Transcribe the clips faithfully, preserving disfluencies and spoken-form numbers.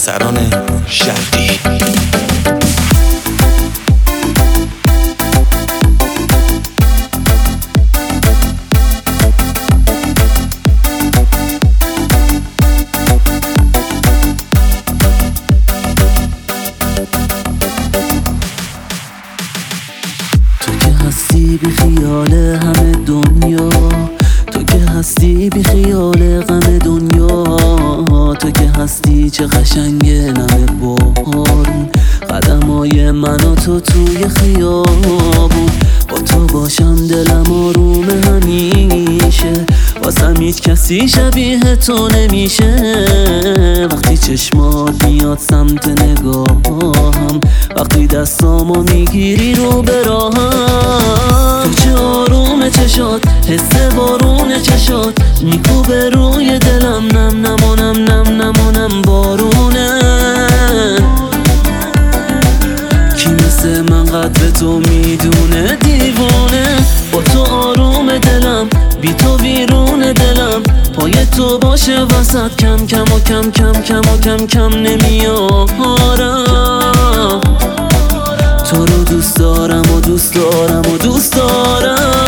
پسران شرقی. هستی بی خیال همه دنیا، تو که هستی بی خیال غم دنیا، تو که هستی چه قشنگه نم بارون، قدمای من و تو توی خیابون، با تو باشم دلم آرومه همیشه، واسم هیچ کسی شبیه تو نمیشه، وقتی چشمات میاد سمت نگاهم، وقتی دستامو میگیری رو به راهم، تو چه آرومه چشات، حس بارونه چشات، میکوبه روی دلم، نم نمونم نم نمونم بارونه، کی مثل من قدر تو میدونه دیوونه، با تو آروم دلم، بی تو بیرون دلم، پای تو باشه وسط، کم کم و کم کم کم و کم کم نمیارم، تو رو دوست دارم و دوست دارم و دوست دارم.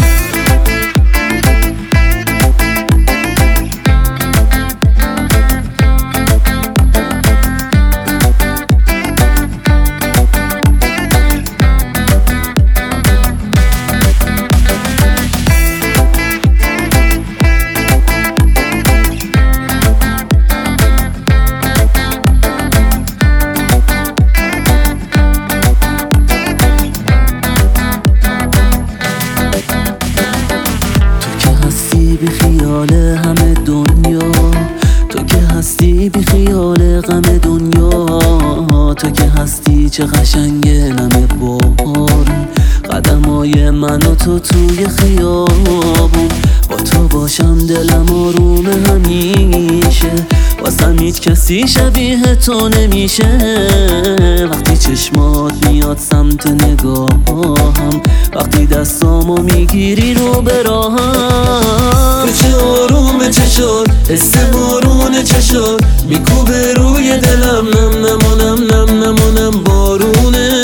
بی خیال همه دنیا، تو که هستی بی خیال غم دنیا، تو که هستی چه قشنگه نم بارون، قدمای من و تو توی خیابون، با تو باشم دلم آرومه همیشه، واسم هیچ کسی شبیه تو نمیشه، وقتی چشمات میاد سمت نگاهم، وقتی دستامو میگیری رو به راهم، تو چه آرومه چشات، حس بارونه چشات، میکوبه روی دلم، نم نمونم نم نمونم بارونه،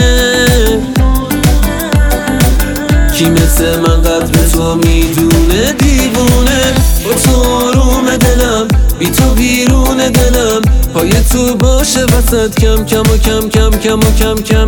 کی مثل من قدر تو میدونه دیوونه، با تو آروم دلم، بی تو بیرون دلم، پای تو باشه وسط، کم کم و کم کم کم و کم کم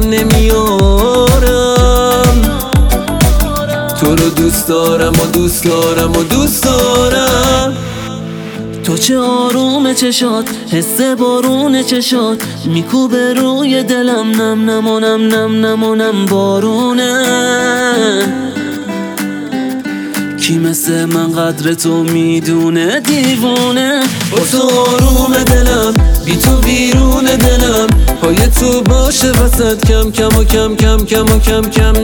نمیارم، تو رو دوست دارم و دوست دارم و دوست دارم. تو چه آرومه چشات، حس بارونه چشات، میکوبه روی دلم، نم نمونم نم نمونم بارونه، کی مثل من قدر تو میدونه دیوونه، با تو آروم دلم، بی تو بیرون دلم، پای تو باشه وسط، کم کم و کم کم کم و کم کم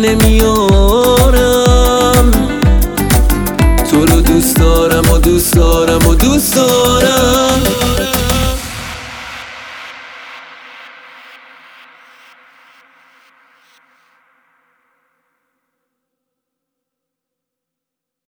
نمیارم، تو رو دوست دارم و دوست دارم و دوست دارم.